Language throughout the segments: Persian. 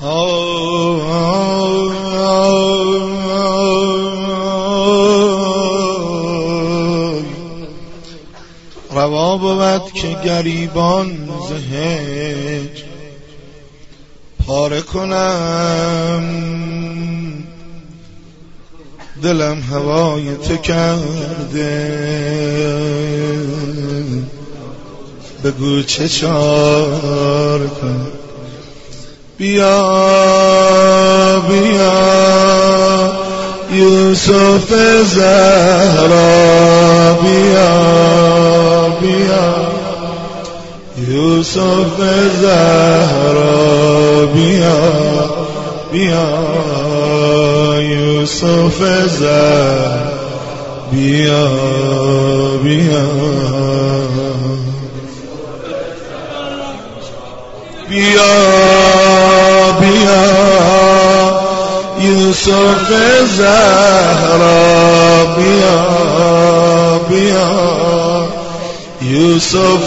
روا بود که گریبان زهج پاره کنم، دلم هوای تو کرده، بگو چه چاره کنم. بیا بیا یوسف زهرا، بیا بیا یوسف زهرا، بیا بیا یوسف زهرا، بیا بیا بیا بیا یوسف زهرا، بیا بیا یوسف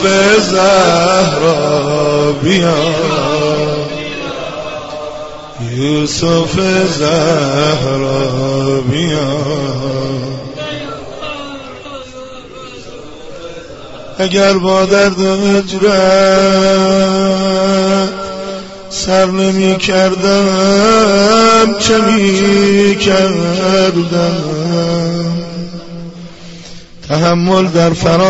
زهرا، بیا یوسف زهرا، بیا. اگر با درد هجرت سر نمی کردم چه می کردم، تحمل در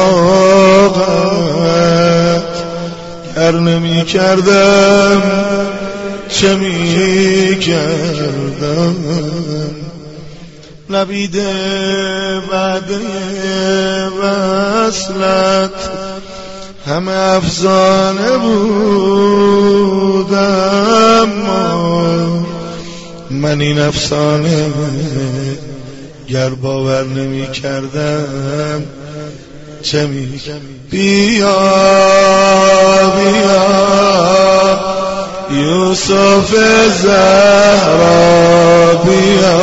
فراقت گر نمی کردم چه می کردم. نبیده وعده وصلت همه افسانه بودم، من این افسانه گر باور نمی کردم چه می. بیا بیا یوسف زهرا، بیا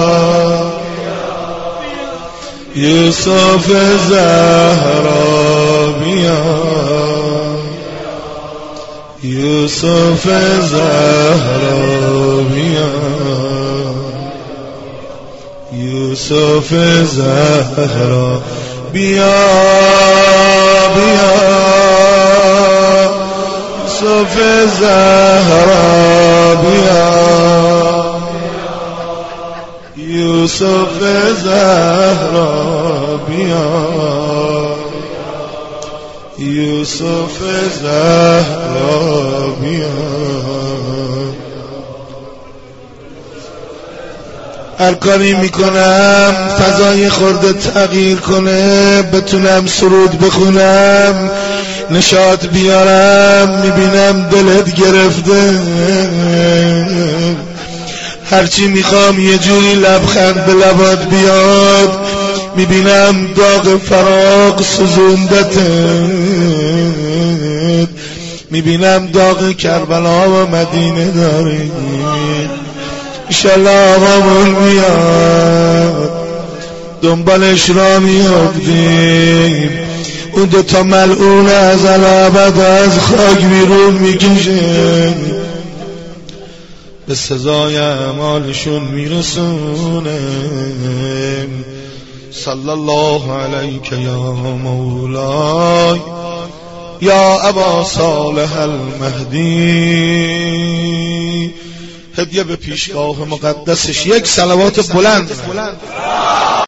یوسف زهرا، بیا یوسف زهرا، بیا یوسف زهرا، بیا بیا یوسف زهرا، بیا یوسف زهرا، بیا یوسف زهرا، بیا. هر کاری میکنم فضای خورده تغییر کنه، بتونم سرود بخونم نشاط بیارم، میبینم دلت گرفته، هرچی میخوام یه جوری لبخند به لبات بیاد، میبینم داغ فراق سوزوندته، میبینم داغ کربلا و مدینه داری. انشالله آقامون میاد دنبالش را میافتیم، اون دوتا ملعون از الابد از خاک بیرون میکشه، به سزای اعمالشون میرسونه. صلی الله علیک یا مولای یا ابا صالح المهدی. هدیه به پیشگاه مقدسش یک صلوات بلند.